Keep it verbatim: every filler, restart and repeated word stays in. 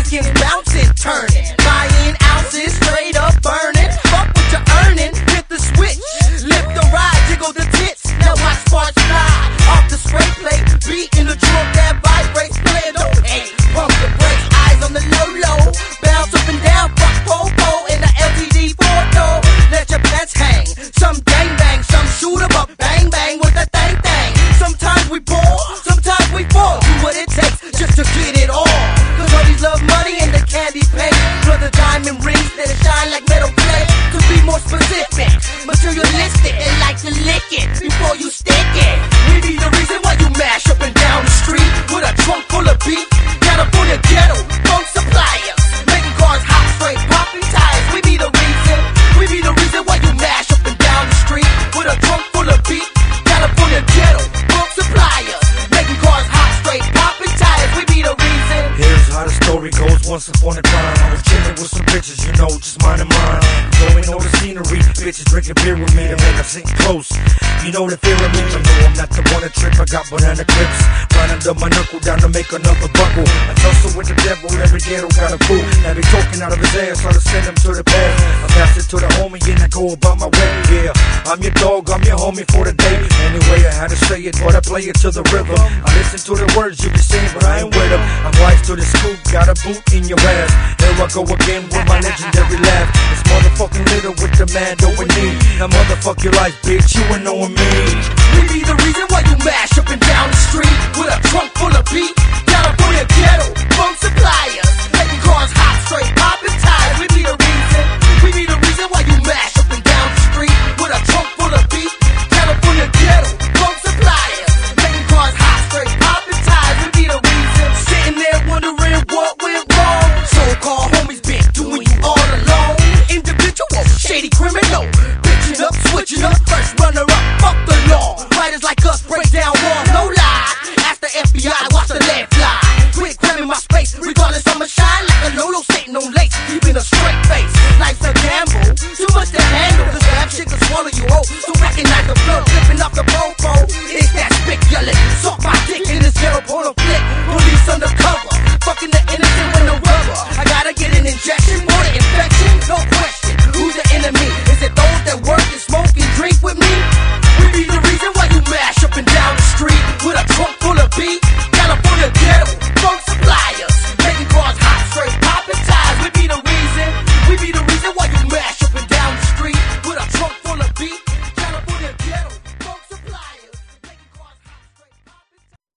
Mexicans bouncing, turning, buying ounces, straight up burning. Fuck what you're earning, hit the switch, lift the ride, jiggle the tits. Now watch sparks fly off the spray plate, beat in the trunk that vibrates. Play no hate, pump the brakes, eyes on the low low, bounce up and down, fuck popo in the L T D four door. Let your pants hang, some gang bang, some shoot 'em up, bang bang with the thang thang. Sometimes we ball, sometimes we fall. Do what it takes just to get it all. Cause homies love money and the candy paint. For the diamond rings that shine like metal plate. To be more specific, materialistic, they like to lick it before you stick it. We be the reason why you mash up and down the street with a trunk full of beat. California ghetto, funk suppliers, making cars hot, straight popping tires. We be the reason, we be the reason why you mash up and down the street with a trunk full of beat. California ghetto, funk suppliers, making cars hot, straight popping tires. We be the reason. Here's how the story goes. Once upon a time, I was chilling with some bitches, you know, just minding mine. Enjoying all the scenery, bitches drinking beer with me to make us sit close. You know the fear of me, but no, I'm not the one to trip. I got banana clips right under my knuckle, down to make another buckle. I tussle with the devil, every ghetto got a fool. Now be talking out of his ass, so I send him to the bed. I pass it to the homie and I go about my way. Yeah, I'm your dog, I'm your homie for the day. Anyway, I had to say it, but I play it to the rhythm. I listen to the words you be saying, but I ain't with them. I'm wise to the scoop, got a boot in your ass. Here I go again with my legendary laugh. It's motherfucking little with the man over me. Now motherfuck your life, bitch, you ain't knowing me. We be the reason why you mash up and down the street with a trunk full of beat. California ghetto,